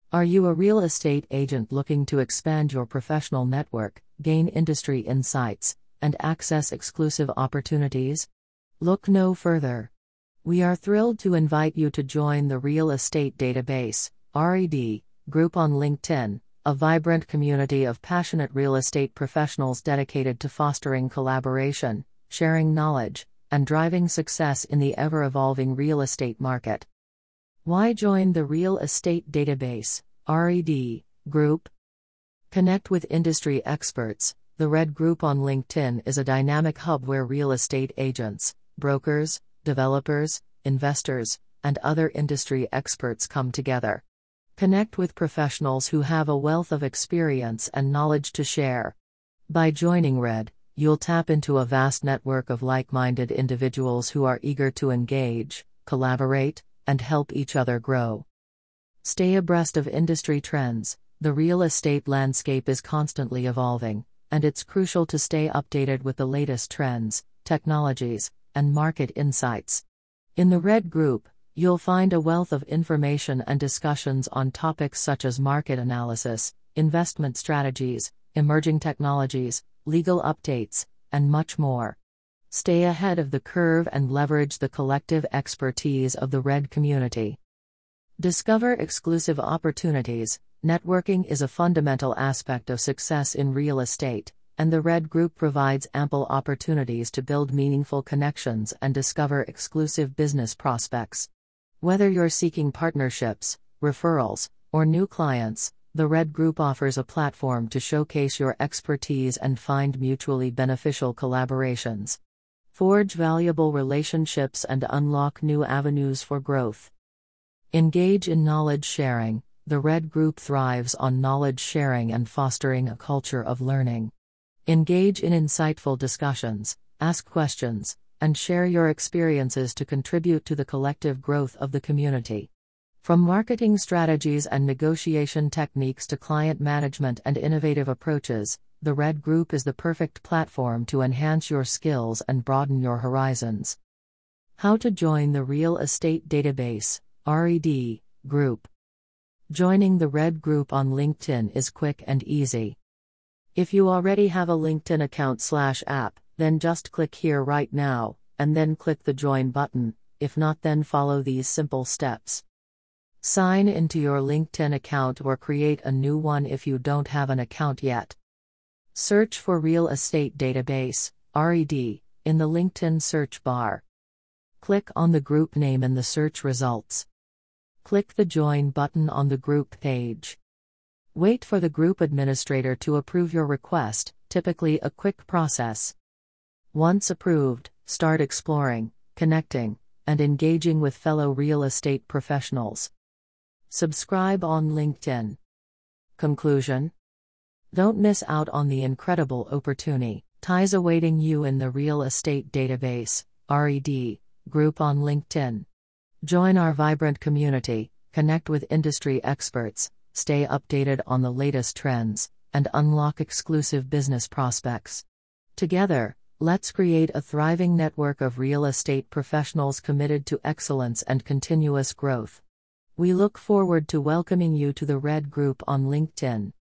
Are you a real estate agent looking to expand your professional network, gain industry insights, and access exclusive opportunities? Look no further. We are thrilled to invite you to join the Real Estate Database (RED) group on LinkedIn, a vibrant community of passionate real estate professionals dedicated to fostering collaboration, sharing knowledge, and driving success in the ever-evolving real estate market. Why join the Real Estate Database (RED) group? Connect with industry experts. The RED group on LinkedIn is a dynamic hub where real estate agents, brokers, developers, investors, and other industry experts come together. Connect with professionals who have a wealth of experience and knowledge to share. By joining RED, you'll tap into a vast network of like-minded individuals who are eager to engage, collaborate, and help each other grow. Stay abreast of industry trends. The real estate landscape is constantly evolving, and it's crucial to stay updated with the latest trends, technologies, and market insights. In the RED group, you'll find a wealth of information and discussions on topics such as market analysis, investment strategies, emerging technologies, legal updates, and much more. Stay ahead of the curve and leverage the collective expertise of the RED community. Discover exclusive opportunities. Networking is a fundamental aspect of success in real estate, and the RED group provides ample opportunities to build meaningful connections and discover exclusive business prospects. Whether you're seeking partnerships, referrals, or new clients, the RED group offers a platform to showcase your expertise and find mutually beneficial collaborations. Forge valuable relationships and unlock new avenues for growth. Engage in knowledge sharing. The RED group thrives on knowledge sharing and fostering a culture of learning. Engage in insightful discussions, ask questions, and share your experiences to contribute to the collective growth of the community. From marketing strategies and negotiation techniques to client management and innovative approaches, the RED group is the perfect platform to enhance your skills and broaden your horizons. How to join the Real Estate Database (RED) group. Joining the RED group on LinkedIn is quick and easy. If you already have a LinkedIn account/app, then just click here right now, and then click the join button. If not, then follow these simple steps. Sign into your LinkedIn account or create a new one if you don't have an account yet. Search for Real Estate Database (RED) in the LinkedIn search bar. Click on the group name in the search results. Click the join button on the group page. Wait for the group administrator to approve your request, typically a quick process. Once approved, start exploring, connecting, and engaging with fellow real estate professionals. Subscribe on LinkedIn. Conclusion: don't miss out on the incredible opportunities awaiting you in the Real Estate Database (RED) group on LinkedIn. Join our vibrant community, connect with industry experts, stay updated on the latest trends, and unlock exclusive business prospects. Together, let's create a thriving network of real estate professionals committed to excellence and continuous growth. We look forward to welcoming you to the RED group on LinkedIn.